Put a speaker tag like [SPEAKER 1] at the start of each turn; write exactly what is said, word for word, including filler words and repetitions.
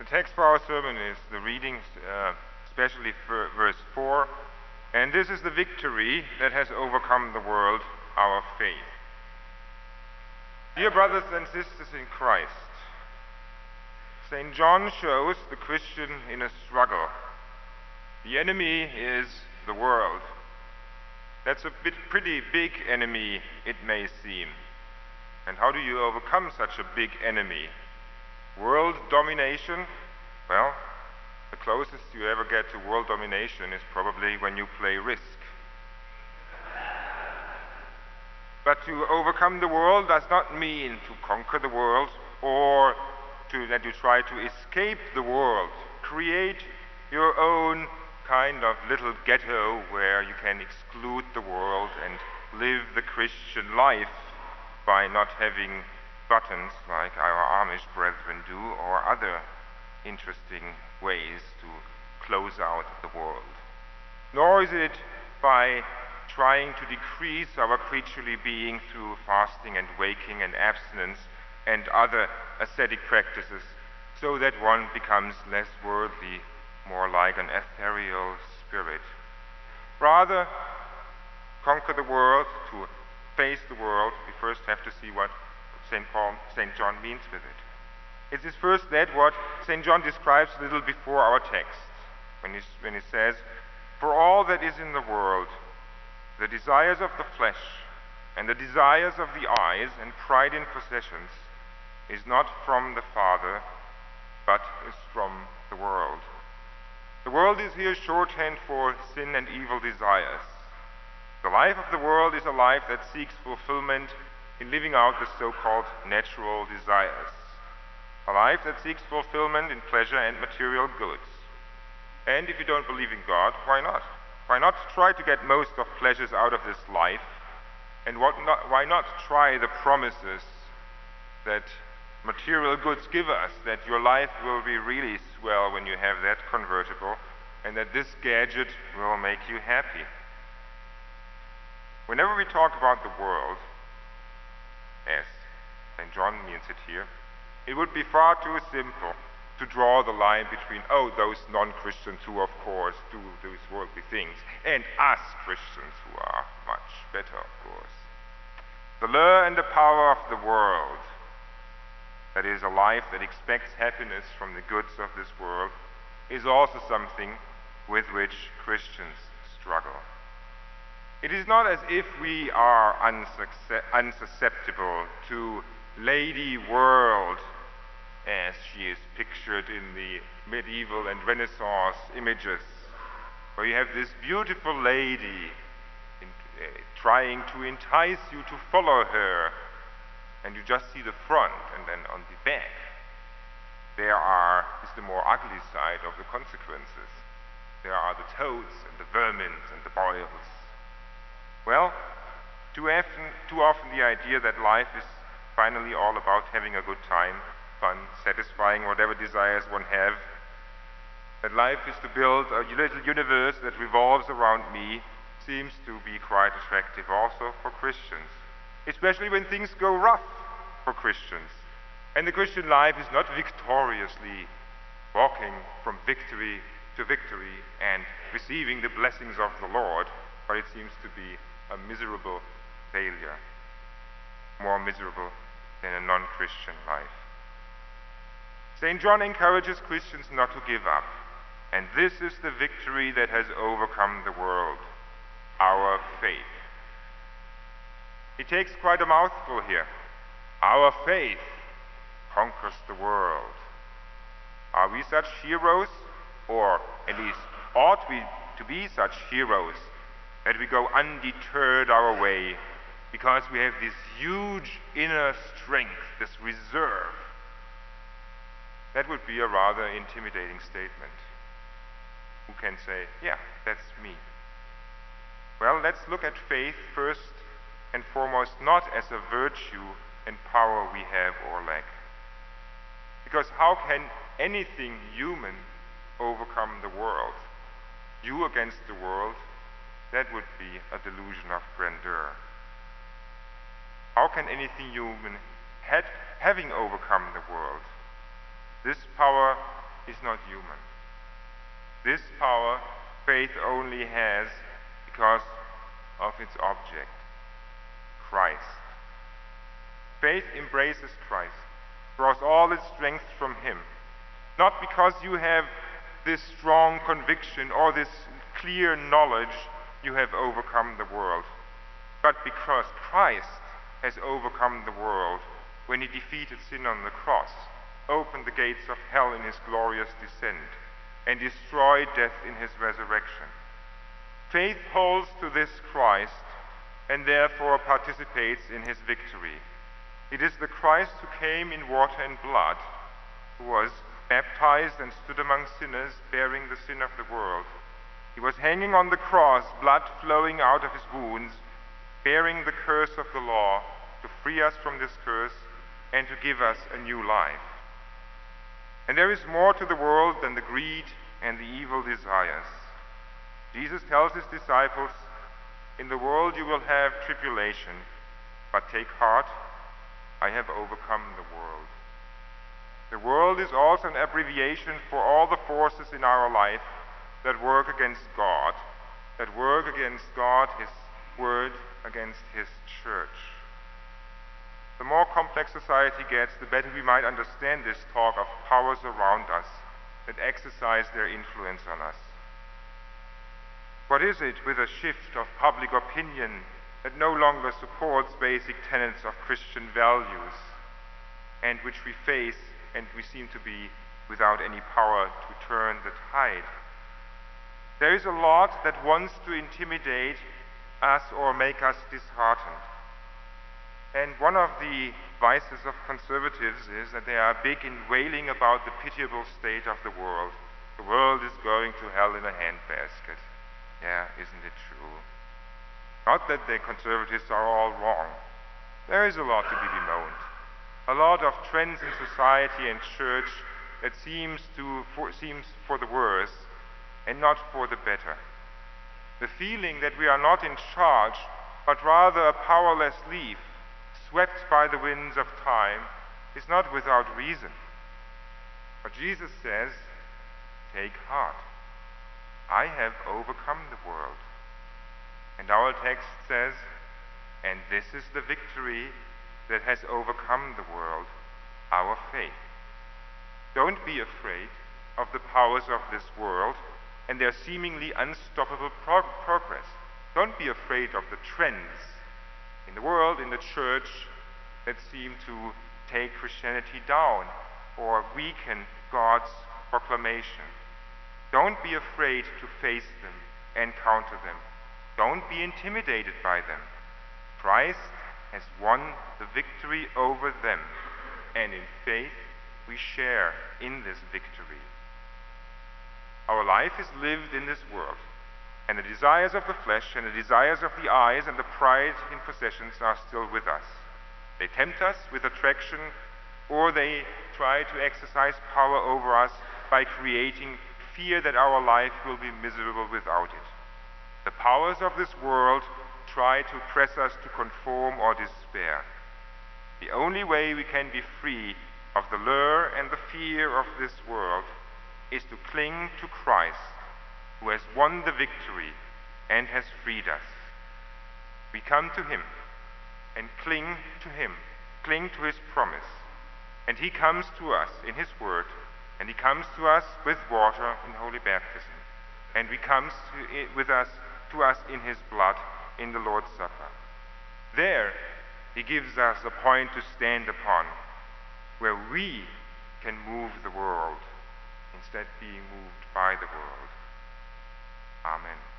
[SPEAKER 1] text for our sermon is the reading, uh, especially for verse four, and this is the victory that has overcome the world, our faith. Dear brothers and sisters in Christ, Saint John shows the Christian in a struggle. The enemy is the world. That's a bit pretty big enemy, it may seem. And how do you overcome such a big enemy? World domination? Well, the closest you ever get to world domination is probably when you play Risk. But to overcome the world does not mean to conquer the world or to, that you try to escape the world. Create your own kind of little ghetto where you can exclude the world and live the Christian life by not having buttons like our Amish brethren do, or other interesting ways to close out the world. Nor is it by trying to decrease our creaturely being through fasting and waking and abstinence and other ascetic practices, so that one becomes less worldly, more like an ethereal spirit. Rather, conquer the world, to face the world, we first have to see what Saint Paul, Saint John means with it. It is first that what Saint John describes a little before our text, when he, when he says, "For all that is in the world, the desires of the flesh and the desires of the eyes and pride in possessions is not from the Father, but is from the world." The world is here shorthand for sin and evil desires. The life of the world is a life that seeks fulfillment in living out the so-called natural desires. A life that seeks fulfillment in pleasure and material goods. And if you don't believe in God, why not? Why not try to get most of pleasures out of this life? And what not, why not try the promises that material goods give us, that your life will be really swell when you have that convertible, and that this gadget will make you happy? Whenever we talk about the world, as Saint John means it here, it would be far too simple to draw the line between, oh, those non-Christians who, of course, do those worldly things, and us Christians who are much better, of course. The lure and the power of the world, that is, a life that expects happiness from the goods of this world, is also something with which Christians struggle. It is not as if we are unsusceptible to Lady World as she is pictured in the medieval and Renaissance images, where you have this beautiful lady in, uh, trying to entice you to follow her, and you just see the front, and then on the back there are is the more ugly side of the consequences. There are the toads and the vermin and the boils. Well, too often, too often the idea that life is finally all about having a good time, fun, satisfying whatever desires one have, that life is to build a little universe that revolves around me, seems to be quite attractive also for Christians, especially when things go rough for Christians. And the Christian life is not victoriously walking from victory to victory and receiving the blessings of the Lord, but it seems to be a miserable failure, more miserable than a non-Christian life. Saint John encourages Christians not to give up, and this is the victory that has overcome the world, our faith. He takes quite a mouthful here. Our faith conquers the world. Are we such heroes, or at least ought we to be such heroes, that we go undeterred our way because we have this huge inner strength, this reserve? That would be a rather intimidating statement. Who can say, yeah, that's me? Well, let's look at faith first and foremost, not as a virtue and power we have or lack. Because how can anything human overcome the world? You against the world, that would be a delusion of grandeur. How can anything human, had, having overcome the world? This power is not human. This power faith only has because of its object, Christ. Faith embraces Christ, draws all its strength from Him, not because you have this strong conviction or this clear knowledge you have overcome the world, but because Christ has overcome the world when He defeated sin on the cross, opened the gates of hell in His glorious descent, and destroyed death in His resurrection. Faith holds to this Christ and therefore participates in His victory. It is the Christ who came in water and blood, who was baptized and stood among sinners, bearing the sin of the world. He was hanging on the cross, blood flowing out of His wounds, bearing the curse of the law, to free us from this curse and to give us a new life. And there is more to the world than the greed and the evil desires. Jesus tells His disciples, "In the world you will have tribulation, but take heart, I have overcome the world." The world is also an abbreviation for all the forces in our life that work against God, that work against God, His Word, against His church. The more complex society gets, the better we might understand this talk of powers around us that exercise their influence on us. What is it with a shift of public opinion that no longer supports basic tenets of Christian values, and which we face and we seem to be without any power to turn the tide? There is a lot that wants to intimidate us or make us disheartened. And one of the vices of conservatives is that they are big in wailing about the pitiable state of the world. The world is going to hell in a handbasket. Yeah, isn't it true? Not that the conservatives are all wrong. There is a lot to be bemoaned. A lot of trends in society and church that seems to for, seems for the worse and not for the better. The feeling that we are not in charge, but rather a powerless leaf, swept by the winds of time, is not without reason. But Jesus says, "Take heart. I have overcome the world." And our text says, "And this is the victory that has overcome the world, our faith." Don't be afraid of the powers of this world and their seemingly unstoppable pro- progress. Don't be afraid of the trends in the world, in the church, that seem to take Christianity down or weaken God's proclamation. Don't be afraid to face them and counter them. Don't be intimidated by them. Christ has won the victory over them, and in faith we share in this victory. Our life is lived in this world, and the desires of the flesh and the desires of the eyes and the pride in possessions are still with us. They tempt us with attraction, or they try to exercise power over us by creating fear that our life will be miserable without it. The powers of this world try to press us to conform or despair. The only way we can be free of the lure and the fear of this world is to cling to Christ, who has won the victory and has freed us. We come to Him and cling to Him, cling to His promise. And He comes to us in His Word, and He comes to us with water in holy baptism, and He comes to, with us, to us in His blood in the Lord's Supper. There He gives us a point to stand upon, where we can move the world instead of being moved by the world. Amen.